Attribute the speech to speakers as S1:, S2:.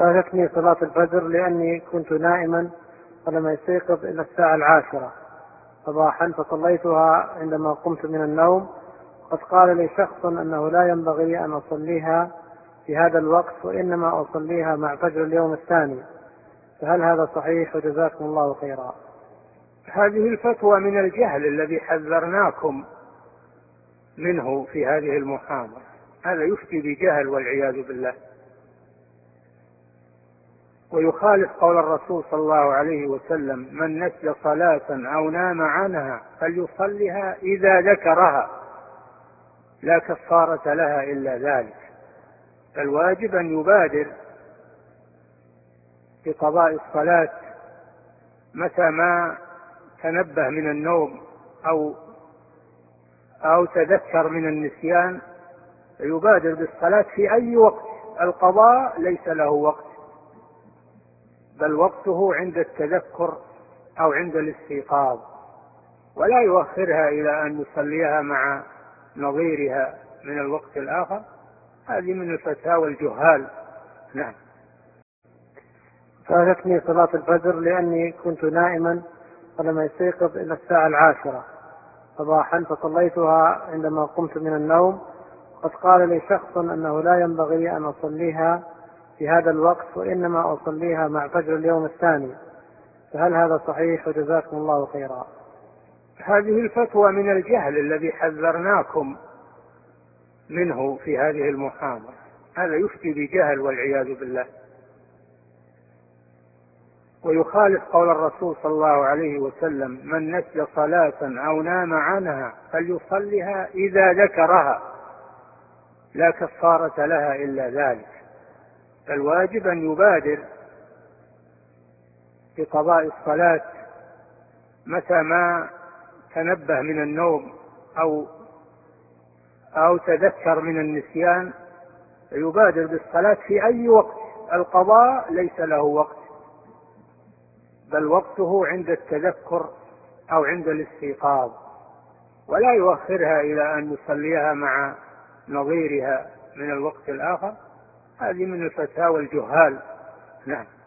S1: فاتتني صلاة الفجر لأني كنت نائما ولم أستيقظ إلا الساعة 10 صباحا، فصليتها عندما قمت من النوم. قد قال لي شخص أنه لا ينبغي أن أصليها في هذا الوقت وإنما أصليها مع فجر اليوم الثاني، فهل هذا صحيح؟ وجزاكم الله خيرا.
S2: هذه الفتوى من الجهل الذي حذرناكم منه في هذه المحاضرة. هذا يفتي بجهل والعياذ بالله، ويخالف قول الرسول صلى الله عليه وسلم: من نسي صلاة أو نام عنها فليصلها إذا ذكرها لا كفارة لها إلا ذلك. فالواجب أن يبادر بقضاء الصلاة متى ما تنبه من النوم أو تذكر من النسيان، فيبادر بالصلاة في أي وقت. القضاء ليس له وقت، بل وقته عند التذكر أو عند الاستيقاظ، ولا يؤخرها إلى أن يصليها مع نظيرها من الوقت الآخر. هذه من الفتاوى الجهال. نعم.
S1: فاتتني صلاة الفجر لأني كنت نائما ولم أستيقظ إلا الساعة 10 صباحا، فصليتها عندما قمت من النوم. قد قال لي شخص أنه لا ينبغي أن أصليها في هذا الوقت وإنما أصليها مع فجر اليوم الثاني، فهل هذا صحيح؟ وجزاكم الله خيرا.
S2: هذه الفتوى من الجهل الذي حذرناكم منه في هذه المحاضرة. هذا يفتي بجهل والعياذ بالله، ويخالف قول الرسول صلى الله عليه وسلم: من نسي صلاة أو نام عنها فليصلها إذا ذكرها لا كفارة لها إلا ذلك. فالواجب أن يبادر بقضاء الصلاة متى ما تنبه من النوم أو تذكر من النسيان، فيبادر بالصلاة في أي وقت. القضاء ليس له وقت، بل وقته عند التذكر أو عند الاستيقاظ، ولا يؤخرها إلى أن يصليها مع نظيرها من الوقت الآخر. هذه من الفتاوى الجهال. نعم.